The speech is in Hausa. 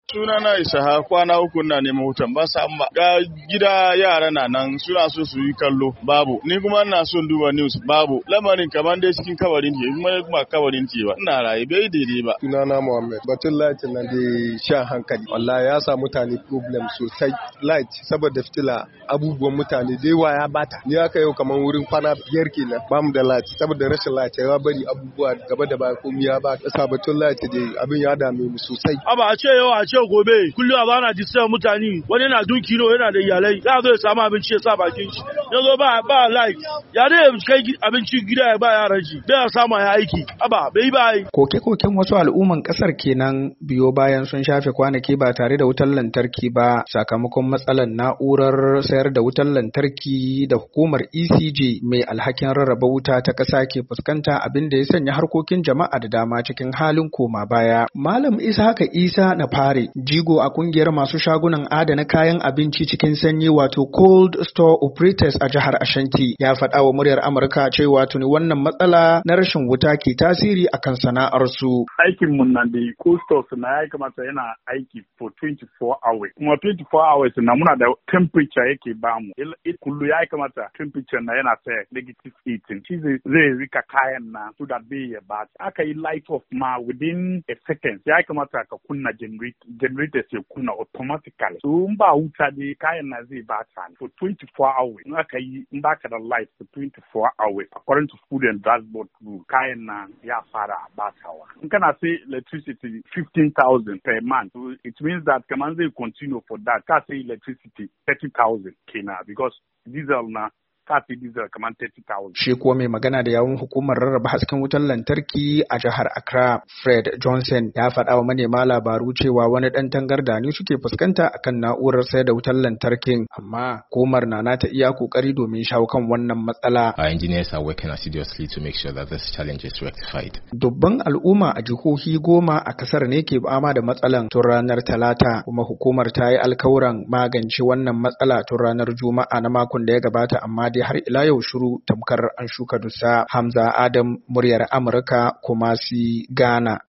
Sunana Isaha, kwana uku na neman hutan ba samu ba. Ga gida yara na nan suna so su yi kallo babu. Ni kuma ina son duba news babu. Lamarin kamar dai cikin kabarin ce kuma kabarin ce ba. Ina raye bai daidai ba. Sunana Muhammad. Batun light na da shan hankali. Wallahi ya sa mutane problem sosai. Light saboda fitila abubuwan mutane da yawa ya bata. Ni aka yau kamar wurin kwana 5 kenan. Ba mu da light saboda rashin light ya bari abubuwa gaba da baya komai ya ba. Kasa batun light da abin ya dame mu sosai. Aba a ce yau a ce gobe kullum a bana disturb mutane wani na duki no yana da iyalai ya zo ya samu abinci ya sa bakin shi ya zo ba light ya dai kai abinci gida ya ba yaran shi da ya samu ya aiki aba bai bai. Koke-koken wasu al'umman kasar kenan biyo bayan sun shafe kwanaki ba tare da wutar lantarki ba sakamakon matsalar na'urar sayar da wutar lantarki da hukumar ECG mai alhakin rarraba wuta ta ƙasa ke fuskanta, abin da ya sanya harkokin jama'a da dama cikin halin koma baya. Malam Isa na fare jigo a kungiyar masu shagunan adana kayan abinci cikin sanyi wato cold store operators a jihar Ashanti ya faɗa wa muryar Amurka cewa tuni wannan matsala na rashin wuta ke tasiri akan sana'ar su. Aikin mun nan da cold stores na ya kamata yana aiki for 24 hours. Kuma 24 hours na muna da temperature yake bamu. Kullu ya kamata temperature na yana tsaya -18. Shi zai rika kayan na so that bai ya bata. Aka yi light off ma within a second. Ya kamata ka kunna generator sai kunna automatically. So in ba wuta dai kayan na zai bata for 24 hours. In aka yi in baka da light for 24 hours according to food and drug board rule kayan na ya fara batawa. In kana say electricity 15,000 per month, so it means that kaman zai continue for that. Ka say electricity 30,000 kenan because diesel na diesel kamar 30,000. Shi kuwa mai magana da yawun hukumar rarraba hasken wutar lantarki a jihar Accra, Fred Johnson, ya faɗa wa manema labaru cewa wani ɗan tangarda ne suke fuskanta akan na'urar sayar da wutar lantarkin, amma hukumar na nata iya kokari domin shawo kan wannan matsala. Our engineers are working assiduously to make sure that this challenge is rectified. Dubban al'umma a jihohi 10 a kasar ne ke fama da matsalan tun ranar Talata, kuma hukumar ta yi alkawuran magance wannan matsala tun ranar Juma'a na makon da ya gabata, amma har ila yau shiru tamkar an shuka dusa. Hamza Adam, muryar Amurka, Kumasi, Ghana.